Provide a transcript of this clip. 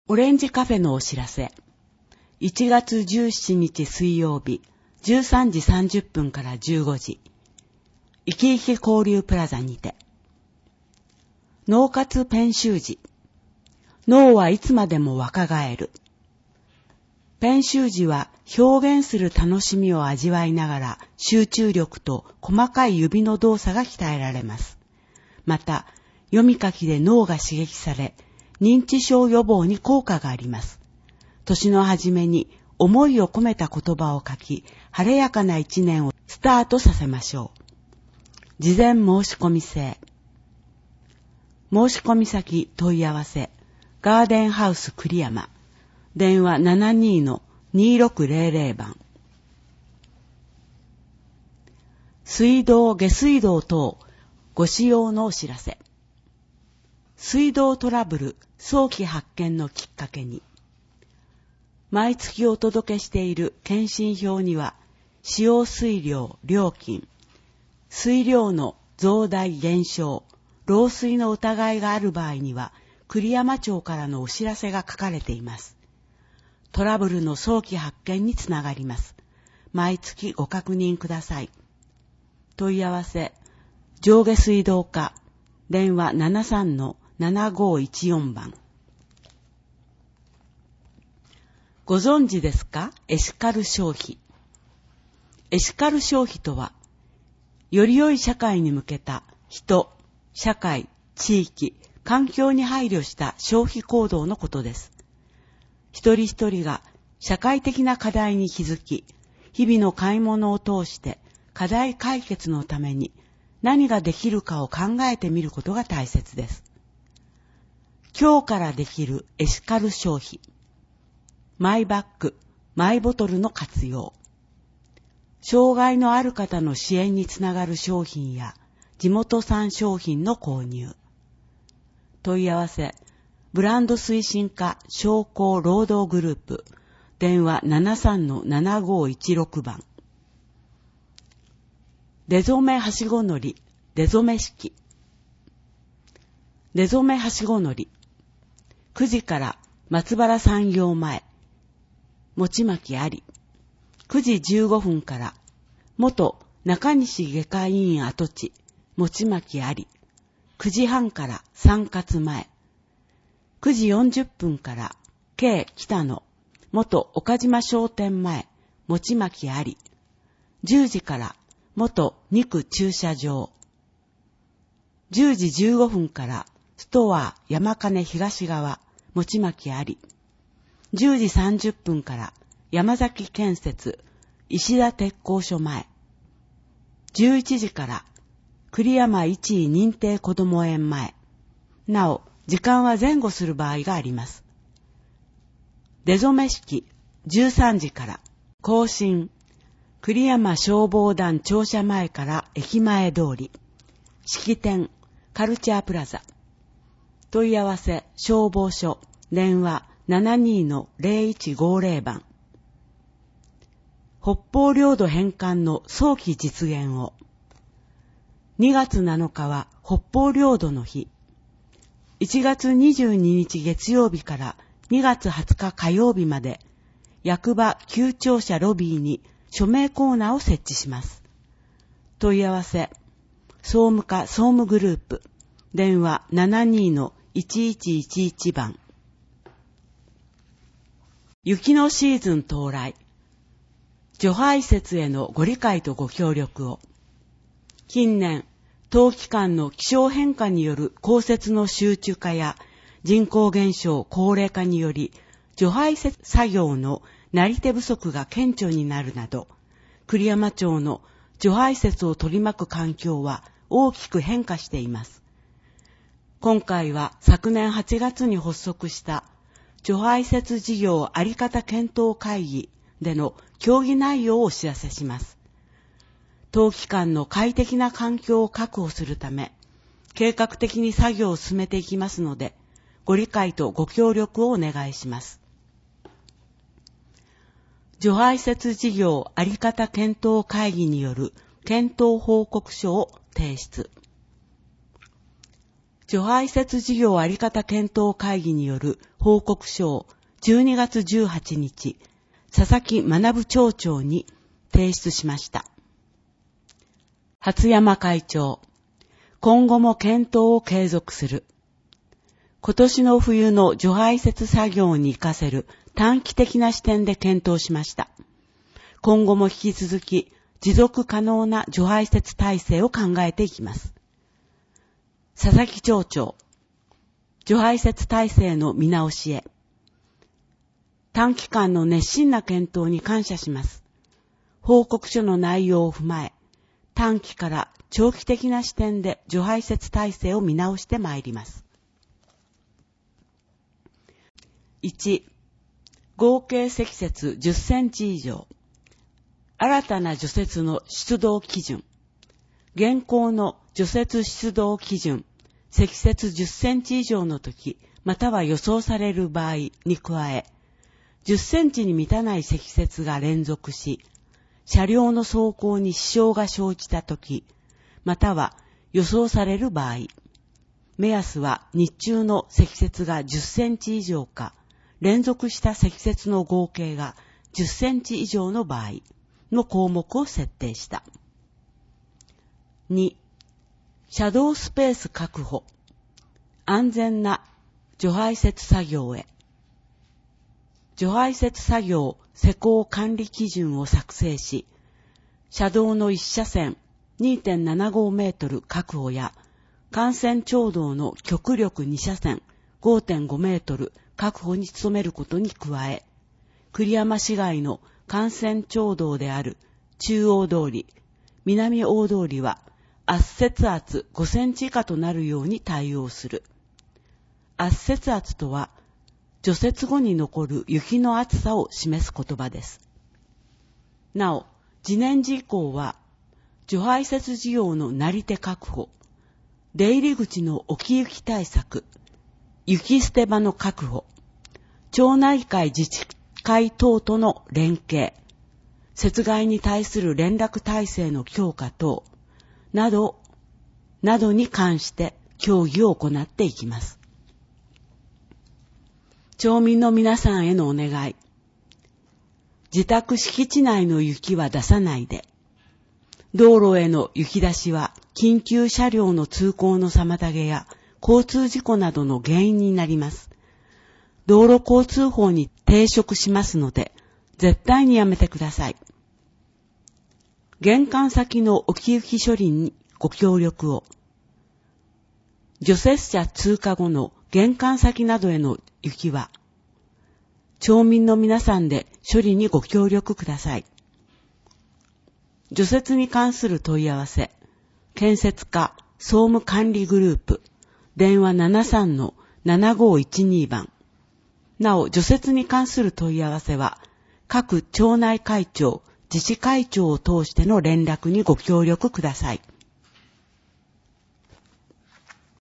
オレンジカフェのお知らせ。1月17日水曜日、13時30分から15時。いきいき交流プラザにて。脳活ペン習字。脳はいつまでも若返る。ペン習字は表現する楽しみを味わいながら集中力と細かい指の動作が鍛えられます。また、読み書きで脳が刺激され、認知症予防に効果があります。年の初めに思いを込めた言葉を書き、晴れやかな一年をスタートさせましょう。事前申し込み制。申し込み先問い合わせ、ガーデンハウス栗山。電話 72-2600 番。水道・下水道等ご使用のお知らせ。水道トラブル早期発見のきっかけに。毎月お届けしている検診票には、使用水量、料金、水量の増大減少、漏水の疑いがある場合には、栗山町からのお知らせが書かれています。トラブルの早期発見につながります。毎月ご確認ください。問い合わせ、上下水道課、電話 73-7514 番。ご存知ですか？エシカル消費。エシカル消費とは、より良い社会に向けた人、社会、地域、環境に配慮した消費行動のことです。一人一人が社会的な課題に気づき、日々の買い物を通して課題解決のために何ができるかを考えてみることが大切です。今日からできるエシカル消費。マイバッグ、マイボトルの活用。障害のある方の支援につながる商品や地元産商品の購入。問い合わせ、ブランド推進課商工労働グループ、電話 73-7516 番。出初めはしご乗り、出初め式。出初めはしご乗り。9時から松原産業前、餅巻きあり。9時15分から元中西外科医院跡地、餅巻きあり。9時半から参活前。9時40分から、K 北野、元岡島商店前、餅巻きあり。10時から、元肉駐車場。10時15分から、ストア山金東側、餅巻きあり。10時30分から、山崎建設、石田鉄工所前。11時から、栗山一位認定こども園前。なお、時間は前後する場合があります。出初め式、13時から、行進、栗山消防団庁舎前から駅前通り、式典、カルチャープラザ。問い合わせ、消防署、電話 72-0150 番。北方領土返還の早期実現を。2月7日は北方領土の日。1月22日月曜日から2月20日火曜日まで、役場旧庁舎ロビーに署名コーナーを設置します。問い合わせ、総務課総務グループ、電話 72-1111 番。雪のシーズン到来。除排雪へのご理解とご協力を。近年、冬期間の気象変化による降雪の集中化や人口減少・高齢化により除排雪作業のなり手不足が顕著になるなど、栗山町の除排雪を取り巻く環境は大きく変化しています。今回は昨年8月に発足した除排雪事業あり方検討会議での協議内容をお知らせします。冬期間の快適な環境を確保するため、計画的に作業を進めていきますので、ご理解とご協力をお願いします。除排雪事業あり方検討会議による検討報告書を提出。 除排雪事業あり方検討会議による報告書を12月18日、佐々木学町長に提出しました。初山会長、今後も検討を継続する。今年の冬の除排雪作業に活かせる短期的な視点で検討しました。今後も引き続き持続可能な除排雪体制を考えていきます。佐々木町長、除排雪体制の見直しへ。短期間の熱心な検討に感謝します。報告書の内容を踏まえ、短期から長期的な視点で除排雪体制を見直してまいります。1、合計積雪10センチ以上。新たな除雪の出動基準。現行の除雪出動基準、積雪10センチ以上の時、または予想される場合に加え、10センチに満たない積雪が連続し、車両の走行に支障が生じた時、または予想される場合、目安は日中の積雪が10センチ以上か、連続した積雪の合計が10センチ以上の場合の項目を設定した。2、車道スペース確保。安全な除排雪作業へ。除排雪作業施工管理基準を作成し、車道の1車線 2.75 メートル確保や、幹線町道の極力2車線 5.5 メートル確保に努めることに加え、栗山市街の幹線町道である中央通り、南大通りは圧雪圧5センチ以下となるように対応する。圧雪圧とは、除雪後に残る雪の厚さを示す言葉です。なお、次年次以降は、除排雪事業のなり手確保、出入り口の置き雪対策、雪捨て場の確保、町内会自治会等との連携、雪害に対する連絡体制の強化等、などに関して協議を行っていきます。町民の皆さんへのお願い。自宅敷地内の雪は出さないで。道路への雪出しは緊急車両の通行の妨げや交通事故などの原因になります。道路交通法に抵触しますので、絶対にやめてください。玄関先の置き雪処理にご協力を。除雪車通過後の玄関先などへの雪は、町民の皆さんで処理にご協力ください。除雪に関する問い合わせ、建設課総務管理グループ、電話 73-7512 番。なお、除雪に関する問い合わせは、各町内会長、自治会長を通しての連絡にご協力ください。